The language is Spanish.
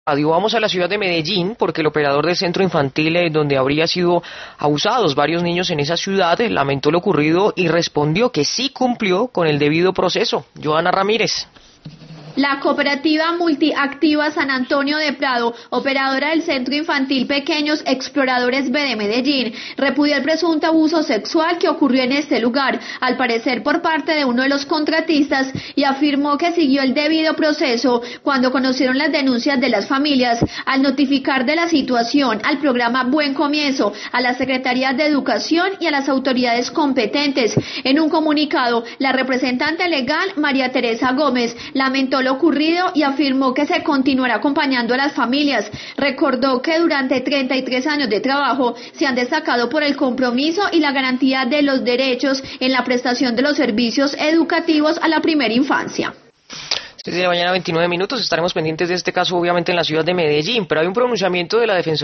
Vamos a la ciudad de Medellín porque el operador del centro infantil donde habría sido abusados varios niños en esa ciudad lamentó lo ocurrido y respondió que sí cumplió con el debido proceso. Joana Ramírez. La cooperativa multiactiva San Antonio de Prado, operadora del Centro Infantil Pequeños Exploradores B de Medellín, repudió el presunto abuso sexual que ocurrió en este lugar, al parecer por parte de uno de los contratistas, y afirmó que siguió el debido proceso cuando conocieron las denuncias de las familias. Al notificar de la situación al programa Buen Comienzo, a las Secretarías de Educación y a las autoridades competentes. En un comunicado, la representante legal María Teresa Gómez lamentó lo ocurrido y afirmó que se continuará acompañando a las familias. Recordó que durante 33 años de trabajo se han destacado por el compromiso y la garantía de los derechos en la prestación de los servicios educativos a la primera infancia. 6 de la mañana, 29 minutos, estaremos pendientes de este caso obviamente en la ciudad de Medellín, pero hay un pronunciamiento de la Defensoría